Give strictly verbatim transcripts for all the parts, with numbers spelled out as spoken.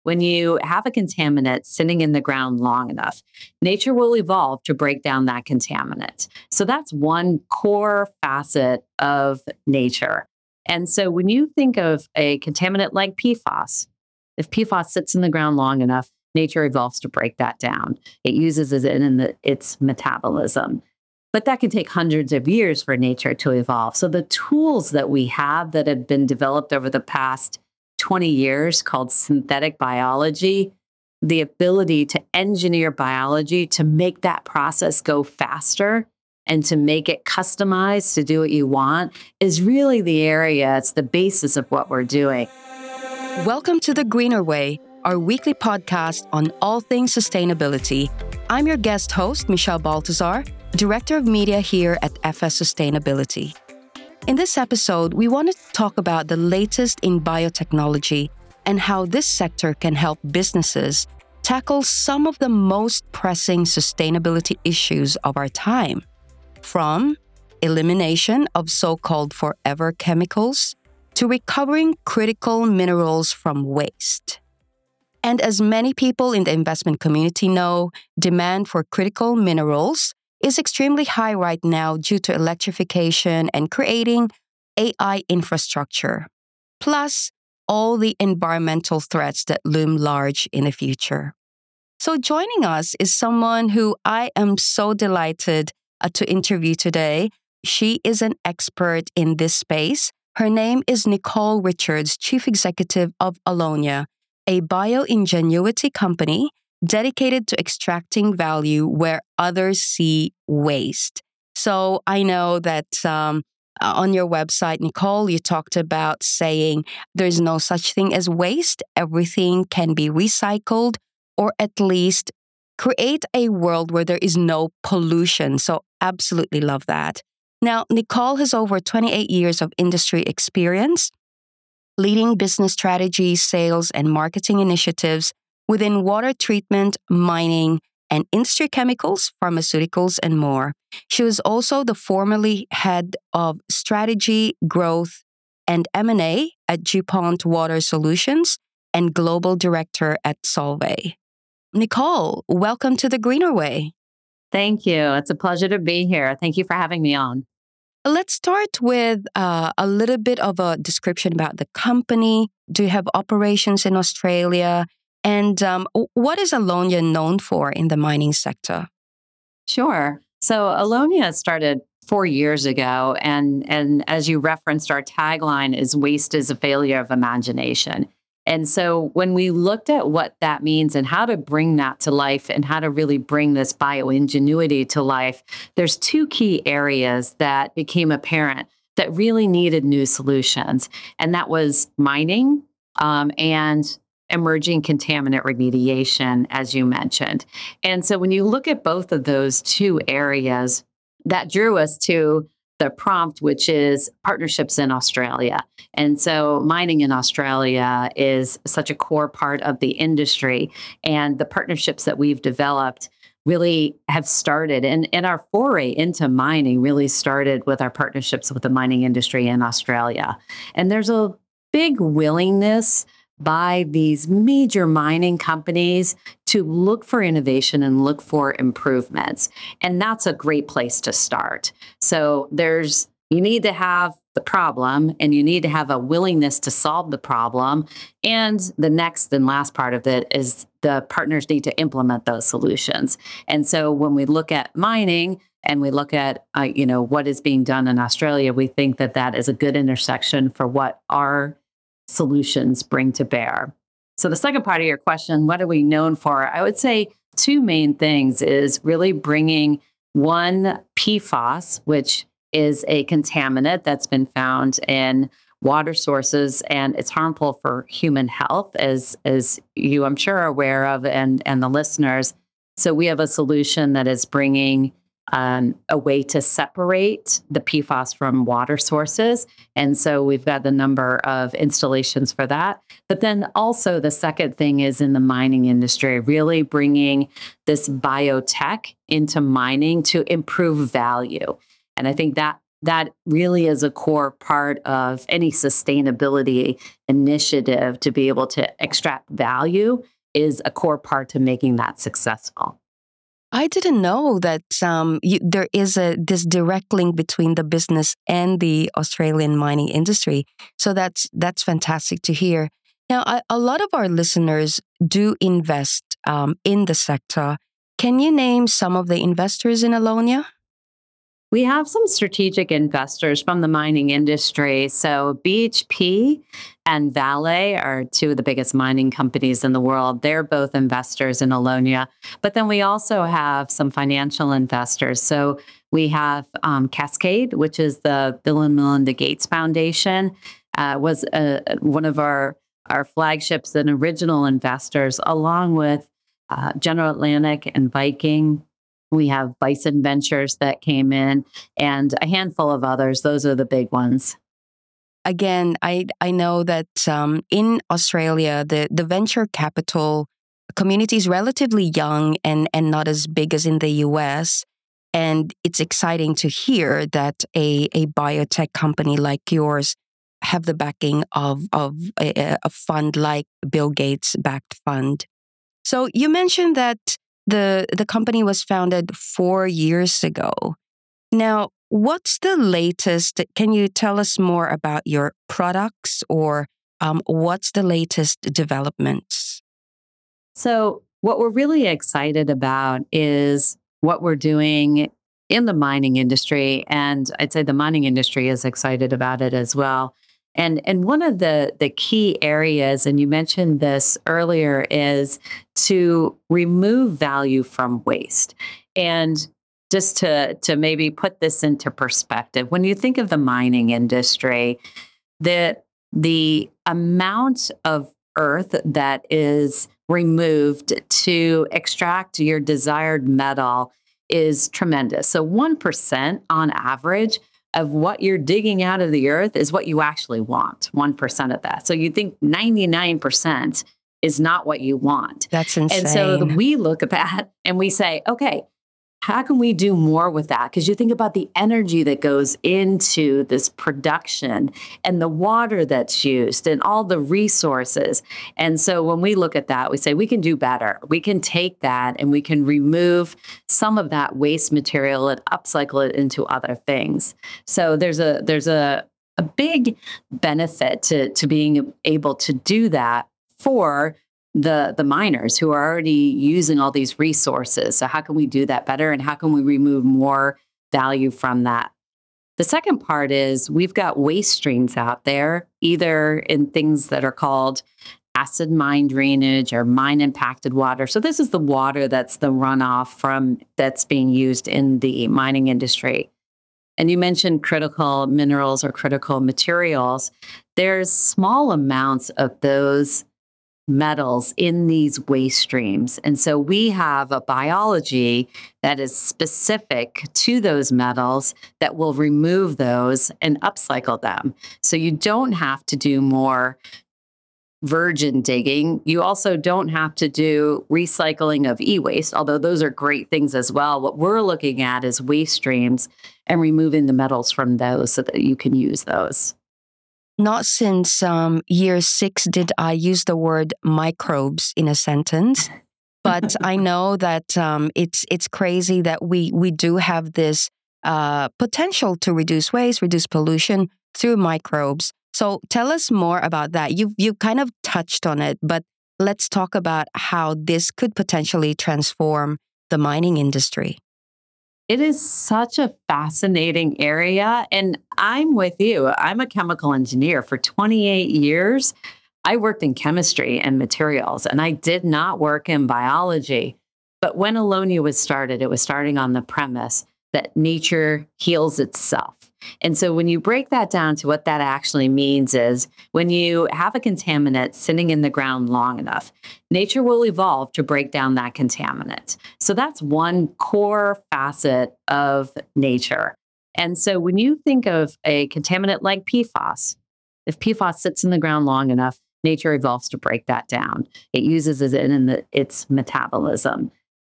when you have a contaminant sitting in the ground long enough, nature will evolve to break down that contaminant. So that's one core facet of nature. And so when you think of a contaminant like P FAS, if P FAS sits in the ground long enough, nature evolves to break that down. It uses it in the, its metabolism. But that can take hundreds of years for nature to evolve. So the tools that we have that have been developed over the past twenty years called synthetic biology, the ability to engineer biology to make that process go faster and to make it customized to do what you want is really the area, it's the basis of what we're doing. Welcome to The Greener Way, our weekly podcast on all things sustainability. I'm your guest host, Michelle Baltazar, Director of Media here at F S Sustainability. In this episode, we want to talk about the latest in biotechnology and how this sector can help businesses tackle some of the most pressing sustainability issues of our time, from elimination of so-called forever chemicals to recovering critical minerals from waste. And as many people in the investment community know, demand for critical minerals is extremely high right now due to electrification and creating A I infrastructure, plus all the environmental threats that loom large in the future. So joining us is someone who I am so delighted uh, to interview today. She is an expert in this space. Her name is Nicole Richards, Chief Executive of Allonia, a bioingenuity company dedicated to extracting value where others see waste. So I know that um, on your website, Nicole, you talked about saying there's no such thing as waste. Everything can be recycled, or at least create a world where there is no pollution. So absolutely love that. Now, Nicole has over twenty-eight years of industry experience leading business strategy, sales, and marketing initiatives within water treatment, mining, and industry chemicals, pharmaceuticals, and more. She was also the formerly head of strategy, growth, and M and A at DuPont Water Solutions and global director at Solvay. Nicole, welcome to The Greener Way. Thank you. It's a pleasure to be here. Thank you for having me on. Let's start with uh, a little bit of a description about the company. Do you have operations in Australia? And um, what is Allonia known for in the mining sector? Sure. So Allonia started four years ago. And, and as you referenced, our tagline is waste is a failure of imagination. And so when we looked at what that means and how to bring that to life and how to really bring this bioingenuity to life, there's two key areas that became apparent that really needed new solutions. And that was mining um, and emerging contaminant remediation, as you mentioned. And so when you look at both of those two areas, that drew us to the prompt, which is partnerships in Australia. And so mining in Australia is such a core part of the industry. And the partnerships that we've developed really have started. And, and our foray into mining really started with our partnerships with the mining industry in Australia. And there's a big willingness by these major mining companies to look for innovation and look for improvements. And that's a great place to start. So there's, you need to have the problem and you need to have a willingness to solve the problem. And the next and last part of it is the partners need to implement those solutions. And so when we look at mining and we look at, uh, you know, what is being done in Australia, we think that that is a good intersection for what our solutions bring to bear. So the second part of your question, what are we known for? I would say two main things is really bringing one, P FAS, which is a contaminant that's been found in water sources, and it's harmful for human health, as, as you, I'm sure, are aware of, and, and the listeners. So we have a solution that is bringing Um, a way to separate the P FAS from water sources. And so we've got the number of installations for that. But then also the second thing is in the mining industry, really bringing this biotech into mining to improve value. And I think that that really is a core part of any sustainability initiative. To be able to extract value is a core part to making that successful. I didn't know that um, you, there is a this direct link between the business and the Australian mining industry. So that's that's fantastic to hear. Now, a, a lot of our listeners do invest um, in the sector. Can you name some of the investors in Allonia? We have some strategic investors from the mining industry. So B H P and Vale are two of the biggest mining companies in the world. They're both investors in Allonia. But then we also have some financial investors. So we have um, Cascade, which is the Bill and Melinda Gates Foundation, uh, was uh, one of our, our flagships and original investors, along with uh, General Atlantic and Viking. We have Bison Ventures that came in and a handful of others. Those are the big ones. Again, I I know that um, in Australia, the, the venture capital community is relatively young and, and not as big as in the U S. And it's exciting to hear that a, a biotech company like yours have the backing of, of a, a fund like Bill Gates backed fund. So you mentioned that The the company was founded four years ago. Now, what's the latest? Can you tell us more about your products, or um, what's the latest developments? So, what we're really excited about is what we're doing in the mining industry. And I'd say the mining industry is excited about it as well. And, and one of the, the key areas, and you mentioned this earlier, is to remove value from waste. And just to, to maybe put this into perspective, when you think of the mining industry, the, the amount of earth that is removed to extract your desired metal is tremendous. So one percent on average of what you're digging out of the earth is what you actually want, one percent of that. So you think ninety-nine percent is not what you want. That's insane. And so we look at that and we say, okay, how can we do more with that? Because you think about the energy that goes into this production and the water that's used and all the resources. And so when we look at that, we say we can do better. We can take that and we can remove some of that waste material and upcycle it into other things. So there's a there's a, a big benefit to, to being able to do that for the the miners who are already using all these resources. So how can we do that better, and how can we remove more value from that? The second part is we've got waste streams out there, either in things that are called acid mine drainage or mine impacted water. So this is the water that's the runoff from that's being used in the mining industry. And you mentioned critical minerals or critical materials. There's small amounts of those metals in these waste streams. And so we have a biology that is specific to those metals that will remove those and upcycle them. So you don't have to do more virgin digging. You also don't have to do recycling of e-waste, although those are great things as well. What we're looking at is waste streams and removing the metals from those so that you can use those. Not since um, year six did I use the word microbes in a sentence, but I know that um, it's it's crazy that we we do have this uh, potential to reduce waste, reduce pollution through microbes. So tell us more about that. You've you've kind of touched on it, but let's talk about how this could potentially transform the mining industry. It is such a fascinating area. And I'm with you. I'm a chemical engineer for twenty-eight years. I worked in chemistry and materials, and I did not work in biology. But when Allonia was started, it was starting on the premise that nature heals itself. And so when you break that down to what that actually means is when you have a contaminant sitting in the ground long enough, nature will evolve to break down that contaminant. So that's one core facet of nature. And so when you think of a contaminant like P FAS, if P FAS sits in the ground long enough, nature evolves to break that down. It uses it in the, its metabolism.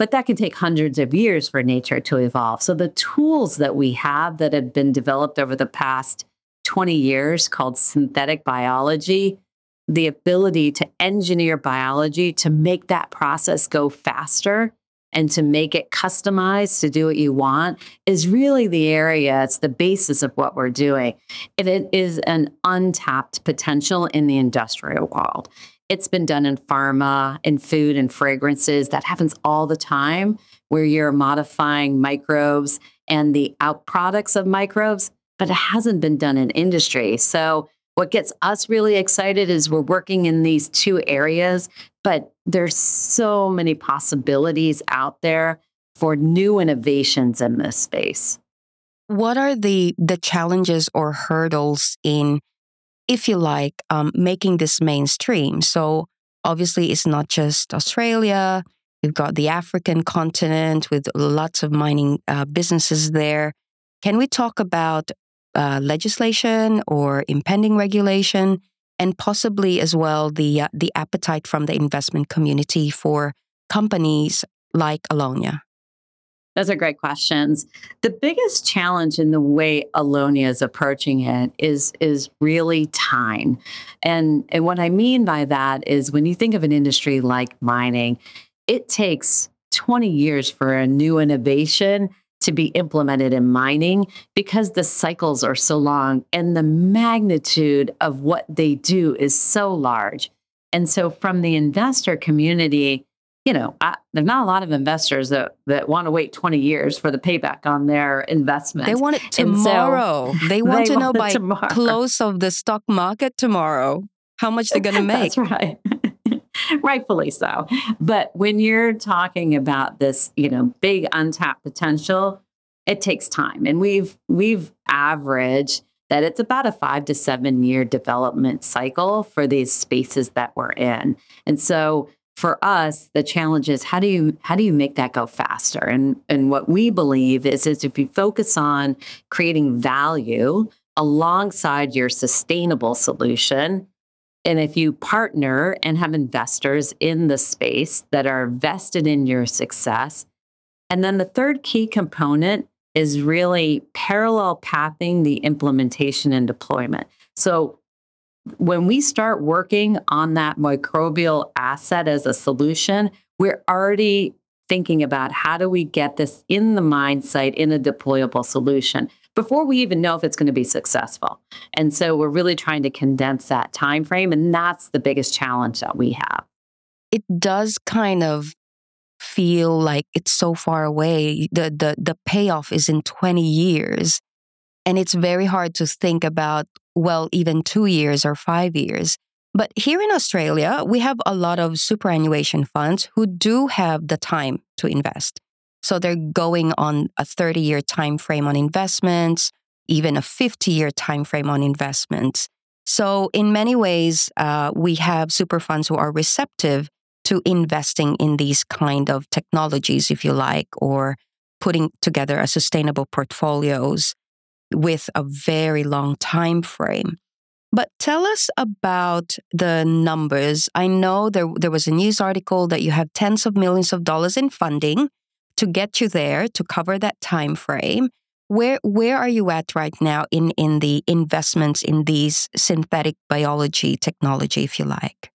But that can take hundreds of years for nature to evolve. So the tools that we have that have been developed over the past twenty years called synthetic biology, the ability to engineer biology to make that process go faster and to make it customized to do what you want is really the area, it's the basis of what we're doing. And it is an untapped potential in the industrial world. It's been done in pharma, in food and fragrances. That happens all the time where you're modifying microbes and the out products of microbes, but it hasn't been done in industry. So what gets us really excited is we're working in these two areas, but there's so many possibilities out there for new innovations in this space. What are the the challenges or hurdles in, if you like, um, making this mainstream? So obviously it's not just Australia. You've got the African continent with lots of mining uh, businesses there. Can we talk about uh, legislation or impending regulation, and possibly as well the uh, the appetite from the investment community for companies like Allonnia? Those are great questions. The biggest challenge in the way Allonnia is approaching it is, is really time. And, and what I mean by that is when you think of an industry like mining, it takes twenty years for a new innovation to be implemented in mining because the cycles are so long and the magnitude of what they do is so large. And so from the investor community, you know, I, there's not a lot of investors that, that want to wait twenty years for the payback on their investment. They want it tomorrow. So they want they to know want by tomorrow. Close of the stock market tomorrow how much they're going to make. That's right. Rightfully so. But when you're talking about this, you know, big untapped potential, it takes time. And we've we've averaged that it's about a five to seven year development cycle for these spaces that we're in. And so for us, the challenge is how do you how do you make that go faster? And and what we believe is, is if you focus on creating value alongside your sustainable solution, and if you partner and have investors in the space that are vested in your success, and then the third key component is really parallel pathing the implementation and deployment. So when we start working on that microbial asset as a solution, we're already thinking about how do we get this in the mine site in a deployable solution before we even know if it's going to be successful. And so we're really trying to condense that time frame, and that's the biggest challenge that we have. It does kind of feel like it's so far away. The the the payoff is in twenty years. And it's very hard to think about, well, even two years or five years. But here in Australia, we have a lot of superannuation funds who do have the time to invest. So they're going on a thirty-year time frame on investments, even a fifty-year time frame on investments. So in many ways, uh, we have super funds who are receptive to investing in these kind of technologies, if you like, or putting together a sustainable portfolios with a very long time frame. But tell us about the numbers. I know there there was a news article that you have tens of millions of dollars in funding to get you there, to cover that time frame. Where where are you at right now in, in the investments in these synthetic biology technology, if you like?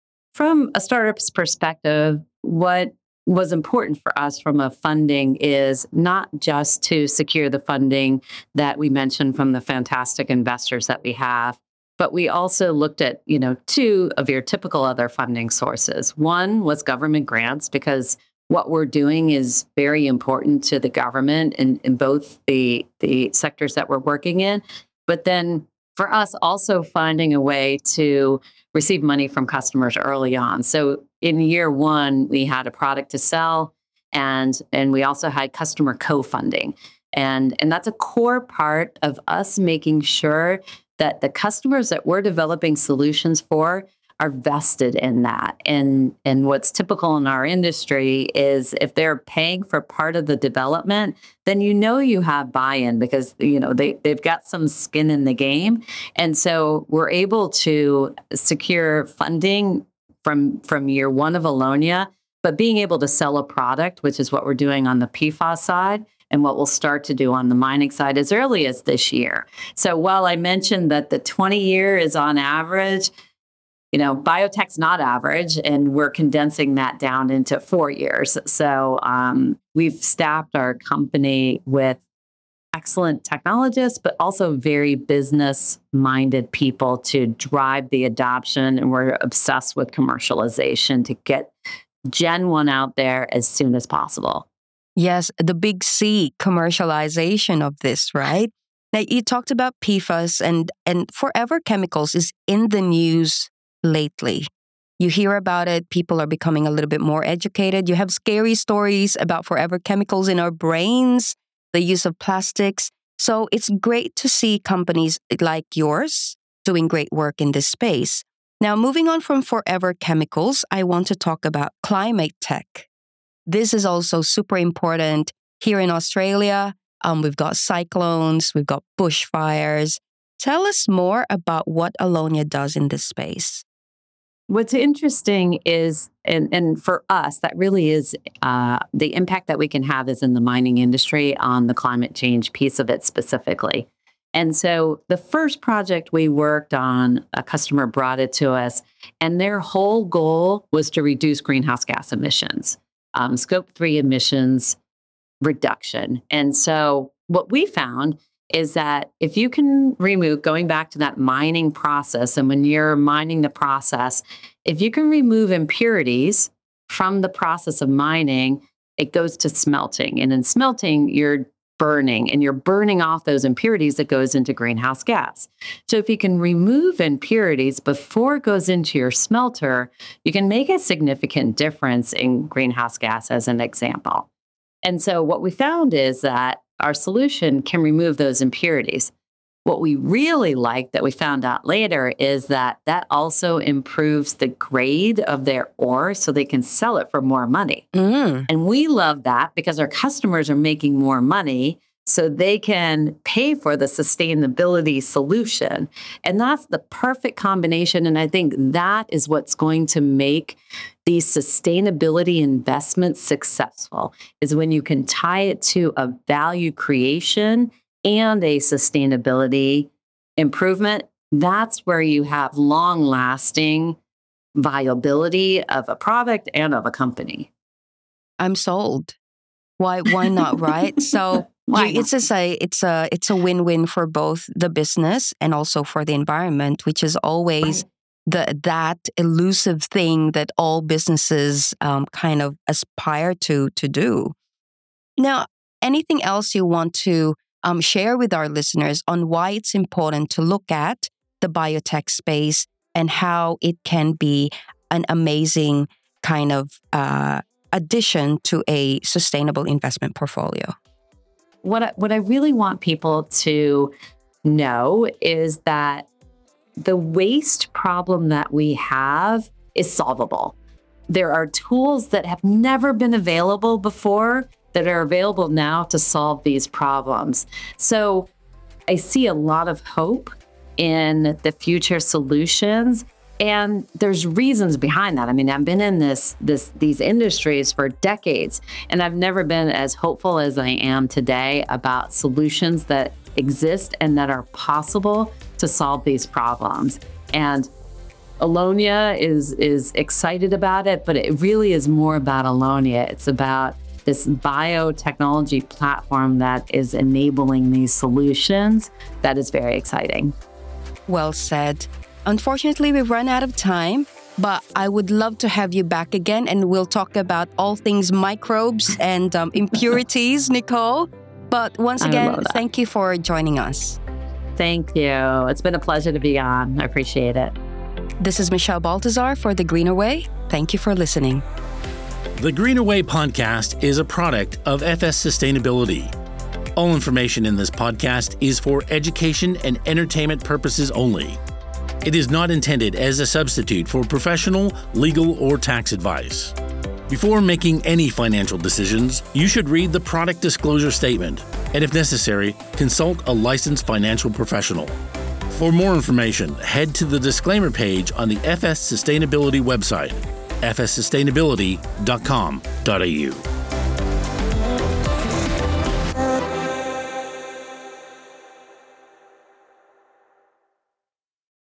From a startup's perspective, what was important for us from a funding is not just to secure the funding that we mentioned from the fantastic investors that we have, but we also looked at, you know, two of your typical other funding sources. One was government grants, because what we're doing is very important to the government in, in both the, the sectors that we're working in. But then for us, also finding a way to receive money from customers early on. So in year one, we had a product to sell, and and we also had customer co-funding. And, and that's a core part of us making sure that the customers that we're developing solutions for are vested in that. And, and what's typical in our industry is if they're paying for part of the development, then you know you have buy-in because you know they, they've got some skin in the game. And so we're able to secure funding from, from year one of Allonnia but being able to sell a product, which is what we're doing on the P FAS side and what we'll start to do on the mining side as early as this year. So while I mentioned that the twenty year is on average, you know, biotech's not average, and we're condensing that down into four years. So um, we've staffed our company with excellent technologists, but also very business-minded people to drive the adoption. And we're obsessed with commercialization to get Gen one out there as soon as possible. Yes, the big C, commercialization of this, right? Now, you talked about P FAS, and, and Forever Chemicals is in the news lately. You hear about it, people are becoming a little bit more educated. You have scary stories about forever chemicals in our brains, the use of plastics. So it's great to see companies like yours doing great work in this space. Now, moving on from forever chemicals, I want to talk about climate tech. This is also super important here in Australia. Um, we've got cyclones, we've got bushfires. Tell us more about what Allonia does in this space. What's interesting is, and, and for us, that really is uh, the impact that we can have is in the mining industry on the climate change piece of it specifically. And so the first project we worked on, a customer brought it to us, and their whole goal was to reduce greenhouse gas emissions, um, scope three emissions reduction. And so what we found is that if you can remove, going back to that mining process, and when you're mining the process, if you can remove impurities from the process of mining, it goes to smelting. And in smelting, you're burning, and you're burning off those impurities that goes into greenhouse gas. So if you can remove impurities before it goes into your smelter, you can make a significant difference in greenhouse gas, as an example. And so what we found is that our solution can remove those impurities. What we really like that we found out later is that that also improves the grade of their ore so they can sell it for more money. Mm. And we love that because our customers are making more money so they can pay for the sustainability solution. And that's the perfect combination. And I think that is what's going to make these sustainability investments successful, is when you can tie it to a value creation and a sustainability improvement. That's where you have long-lasting viability of a product and of a company. I'm sold. Why? Why not? Right? So why you, it's just a it's a it's a win-win for both the business and also for the environment, which is always right. the that elusive thing that all businesses um, kind of aspire to to do. Now, anything else you want to um, share with our listeners on why it's important to look at the biotech space and how it can be an amazing kind of uh, addition to a sustainable investment portfolio? What I, what I really want people to know is that the waste problem that we have is solvable. There are tools that have never been available before that are available now to solve these problems. So I see a lot of hope in the future solutions. And there's reasons behind that. I mean, I've been in this, this, these industries for decades, and I've never been as hopeful as I am today about solutions that exist and that are possible to solve these problems. And Allonia is, is excited about it, but it really is more about Allonia. It's about this biotechnology platform that is enabling these solutions. That is very exciting. Well said. Unfortunately, we've run out of time, but I would love to have you back again, and we'll talk about all things microbes and um, impurities, Nicole. But once again, thank you for joining us. Thank you. It's been a pleasure to be on. I appreciate it. This is Michelle Baltazar for The Greener Way. Thank you for listening. The Greener Way podcast is a product of F S Sustainability. All information in this podcast is for education and entertainment purposes only. It is not intended as a substitute for professional, legal, or tax advice. Before making any financial decisions, you should read the product disclosure statement, and if necessary, consult a licensed financial professional. For more information, head to the disclaimer page on the F S Sustainability website. f s sustainability dot com dot a u.